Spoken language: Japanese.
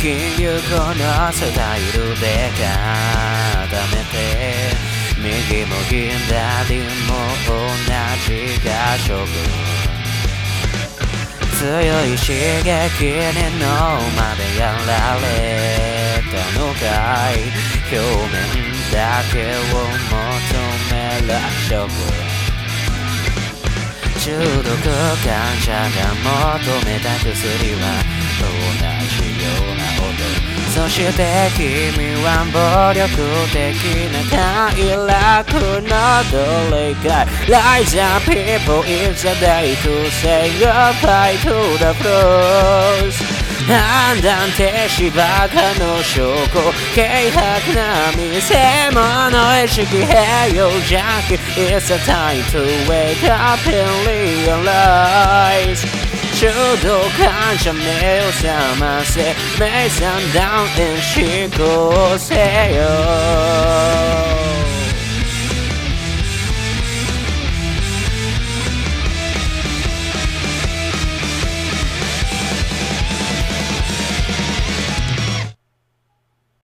金融このスタイルで固めて右も左も同じが勝負強い刺激に脳までやられたのかい表面だけを求める勝負中毒患者が求めた薬は同じような音そして君は暴力的な快楽の奴隷か Rise up people it's a day to say goodbye to the blues 判断停止バカの証拠軽薄な見せ物意識併用ジャンキー It's a time to wake up and realize 中毒患者目を覚ませ目覚ダウン思考せよ